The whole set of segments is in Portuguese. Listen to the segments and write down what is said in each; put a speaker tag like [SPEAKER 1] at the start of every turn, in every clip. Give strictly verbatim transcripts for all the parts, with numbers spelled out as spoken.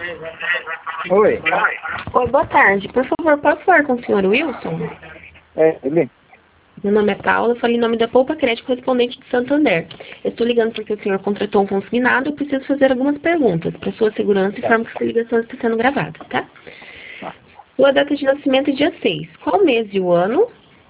[SPEAKER 1] Oi.
[SPEAKER 2] Oi, boa tarde. Por favor, posso falar com o senhor Wilson?
[SPEAKER 1] É, ele?
[SPEAKER 2] Meu nome é Paula, eu falo em nome da Poupa Crédito correspondente de Santander. Eu estou ligando porque o senhor contratou um consignado e eu preciso fazer algumas perguntas para sua segurança e forma que essa ligação está sendo gravada, tá?
[SPEAKER 1] Tá.
[SPEAKER 2] Sua data de nascimento é dia seis. Qual mês e o ano?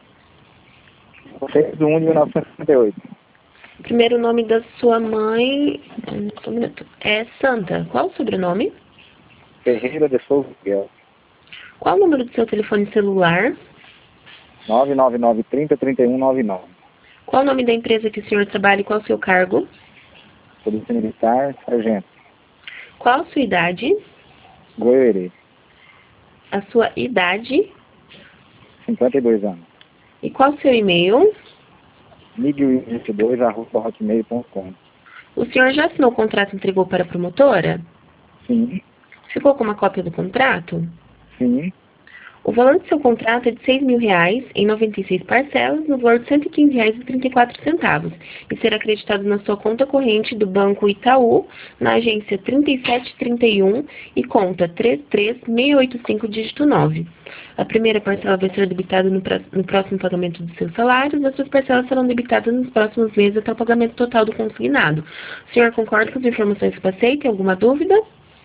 [SPEAKER 1] seis de um de mil novecentos e setenta e oito.
[SPEAKER 2] Primeiro nome da sua mãe... Só um minuto. É Santa. Qual o sobrenome?
[SPEAKER 1] Ferreira de Souza Miguel.
[SPEAKER 2] Qual o número do seu telefone celular?
[SPEAKER 1] nove nove nove, trinta, trinta e um, noventa e nove.
[SPEAKER 2] Qual o nome da empresa que o senhor trabalha e qual o seu cargo?
[SPEAKER 1] Polícia Militar, Sargento.
[SPEAKER 2] Qual a sua idade?
[SPEAKER 1] Goiôerê.
[SPEAKER 2] A sua idade?
[SPEAKER 1] cinquenta e dois anos.
[SPEAKER 2] E qual o seu e-mail?
[SPEAKER 1] miguel vinte e dois, arroba hotmail ponto com.
[SPEAKER 2] O senhor já assinou o contrato e entregou para a promotora?
[SPEAKER 1] Sim,
[SPEAKER 2] Ficou com uma cópia do contrato?
[SPEAKER 1] sim.
[SPEAKER 2] O valor do seu contrato é de seis mil reais em noventa e seis parcelas, no valor de cento e quinze reais e trinta e quatro centavos, e será acreditado na sua conta corrente do Banco Itaú, na agência trinta e sete trinta e um e conta três três seis oito cinco, dígito nove. A primeira parcela vai ser debitada no, pra, no próximo pagamento dos seus salários, as suas parcelas serão debitadas nos próximos meses até o pagamento total do consignado. O senhor concorda com as informações que passei? Tem alguma dúvida?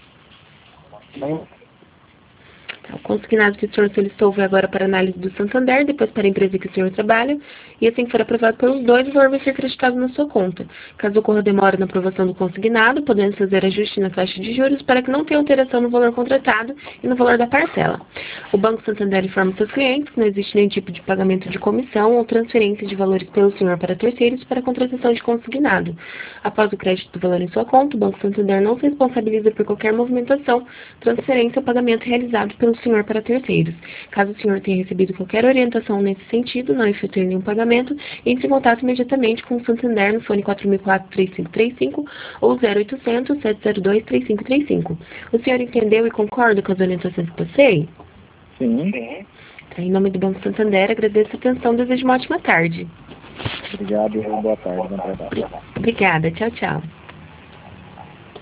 [SPEAKER 1] Não.
[SPEAKER 2] O consignado que o senhor solicitou vai agora para análise do Santander, depois para a empresa que o senhor trabalha, e assim que for aprovado pelos dois, o valor vai ser acreditado na sua conta. Caso ocorra demora na aprovação do consignado, podemos fazer ajuste na taxa de juros para que não tenha alteração no valor contratado e no valor da parcela. O Banco Santander informa seus clientes que não existe nenhum tipo de pagamento de comissão ou transferência de valores pelo senhor para terceiros para a contratação de consignado. Após o crédito do valor em sua conta, o Banco Santander não se responsabiliza por qualquer movimentação, transferência ou pagamento realizado pelo senhor para terceiros. Caso o senhor tenha recebido qualquer orientação nesse sentido, não efetue nenhum pagamento, entre em contato imediatamente com o Santander no fone quatro mil e quatro, três cinco três cinco ou zero oitocentos, sete zero dois, três cinco três cinco. O senhor entendeu e concorda com as orientações que passei?
[SPEAKER 1] Sim.
[SPEAKER 2] Em nome do Banco Santander, agradeço a atenção e desejo uma ótima tarde.
[SPEAKER 1] Obrigado e boa tarde. Bom trabalho.
[SPEAKER 2] Obrigada. Tchau, tchau.